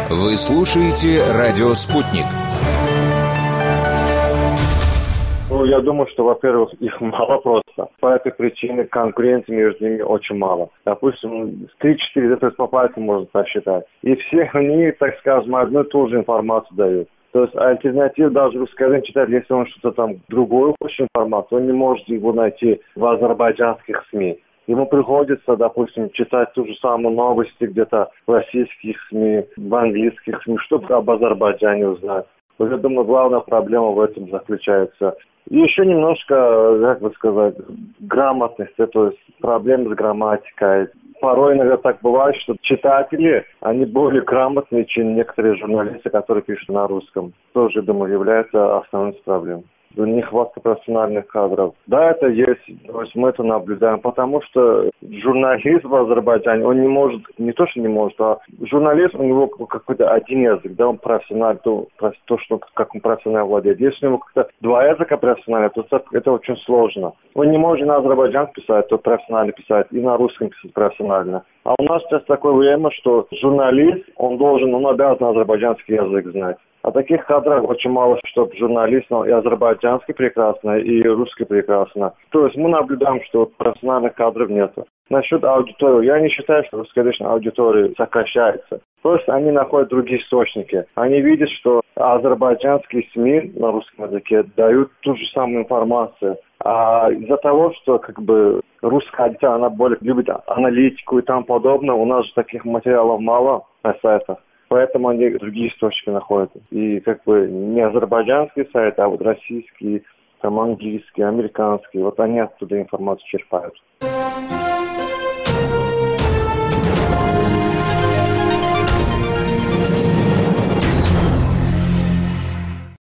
Вы слушаете «Радио Спутник». Я думаю, что, во-первых, их мало просто. По этой причине конкуренции между ними очень мало. Допустим, 3-4 это по пальцам можно посчитать. И все они, так скажем, одну и ту же информацию дают. То есть альтернатив даже русскоязычный читатель, если он что-то там другое хочет информацию, он не может его найти в азербайджанских СМИ. Ему приходится, допустим, читать ту же самую новости где-то в российских СМИ, в английских СМИ, чтобы об Азербайджане узнать. Вот я думаю, главная проблема в этом заключается. И еще немножко, как бы сказать, грамотности, то есть проблемы с грамматикой. Порой иногда так бывает, что читатели, они более грамотные, чем некоторые журналисты, которые пишут на русском. Тоже, думаю, является основной проблемой. Нехватка профессиональных кадров. Да, это есть, то есть мы это наблюдаем, потому что журналист в Азербайджане, он не может, не то, что не может, а журналист, у него какой-то один язык, да, он профессиональный, то что, как он профессионально владеет. Если у него как-то два языка профессионально, то это очень сложно. Он не может на азербайджанском писать, то профессионально писать, и на русском писать профессионально. А у нас сейчас такое время, что журналист, он обязан азербайджанский язык знать. А таких кадров очень мало, чтобы журналист, и азербайджанский прекрасно, и русский прекрасно. То есть мы наблюдаем, что профессиональных кадров нет. Насчет аудитории, я не считаю, что русскоязычная аудитория сокращается. Просто они находят другие источники. Они видят, что азербайджанские СМИ на русском языке дают ту же самую информацию. А из-за того, что русская аудитория, она более любит аналитику и тому подобное, у нас же таких материалов мало на сайтах. Поэтому они другие источники находят. И не азербайджанские сайты, а вот российские, там английские, американские. Вот они оттуда информацию черпают.